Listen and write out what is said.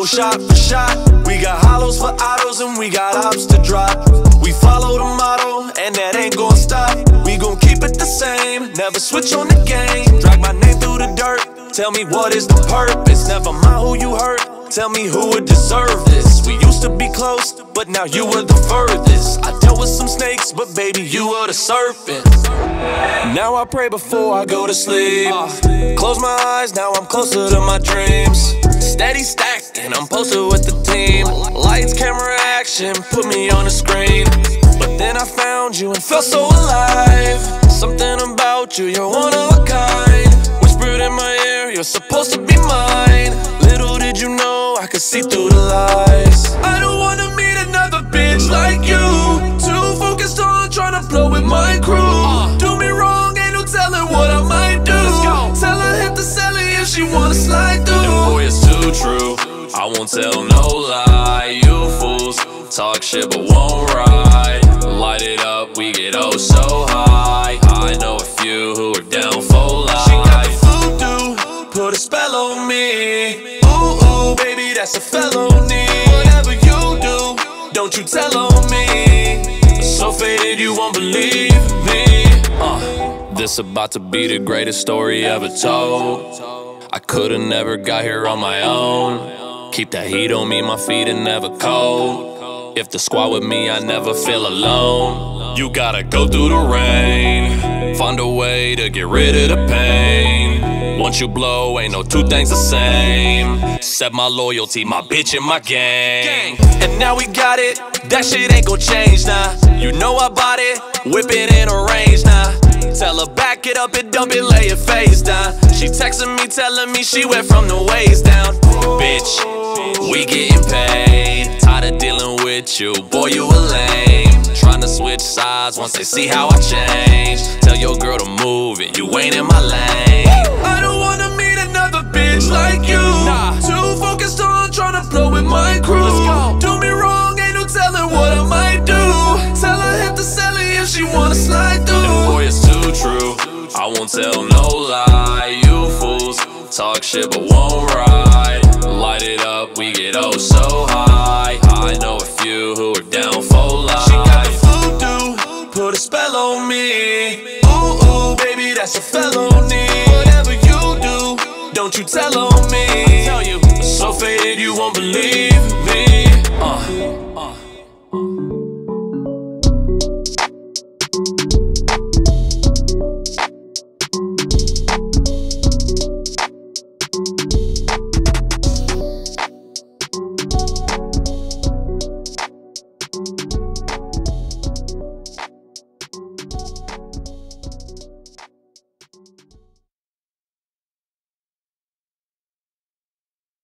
shot for shot. We got hollows for autos and we got ops to drop. We follow the motto and that ain't gon' stop. We gon' keep it the same, never switch on the game. Drag my name through the dirt, tell me what is the purpose. Never mind who you hurt, tell me who would deserve this. We used to be close, but now you were the furthest. I dealt with some snakes, but baby, you were the serpent. Now I pray before I go to sleep. Close my eyes, now I'm closer to my dreams. Steady stacked, and I'm posted with the team. Lights, camera, action, put me on the screen. But then I found you and felt so alive. Something about you, you're one of a kind. Whispered in my ear, you're supposed to be mine. Little did you know I could see through the lies. I don't wanna meet another bitch like you. Too focused on trying to blow with my crew. Do me wrong, ain't no telling what I might do. Tell her hit the celly if she wanna slide through. And boy, it's too true, I won't tell no lie. You fools talk shit but won't ride. Light it up, we get oh so high. I know a few who are down for life. She got the voodoo, put a spell on me. Ooh, ooh, baby, that's a felony. Whatever you do, don't you tell on me. So faded you won't believe me. This about to be the greatest story ever told. I could've never got here on my own. Keep that heat on me, my feet are never cold. If the squad with me, I never feel alone. You gotta go through the rain, find a way to get rid of the pain. Once you blow, ain't no two things the same. Set my loyalty, my bitch and my gang. And now we got it, that shit ain't gon' change now. You know I bought it, whip it in a range now. Tell her back it up and dump it, lay your face down. She texting me, telling me she went from the waist down. Bitch, we getting paid. Tired of dealing with you, boy you a lame. Trying to switch sides once they see how I change. Tell your girl to move it, you ain't in my lane. I don't wanna meet another bitch like you. Too focused on trying to blow with my crew. Do me wrong, ain't no telling what I might do. Tell her hit the celly if she wanna slide through. And boy, it's too true, I won't tell no lie. You fools talk shit but won't ride. Light it up, we get oh so high. I know a few who are down for life. She got the voodoo, put a spell on me. Ooh, ooh, baby, that's a felony. Whatever you do, don't you tell on me. I tell you, so faded you won't believe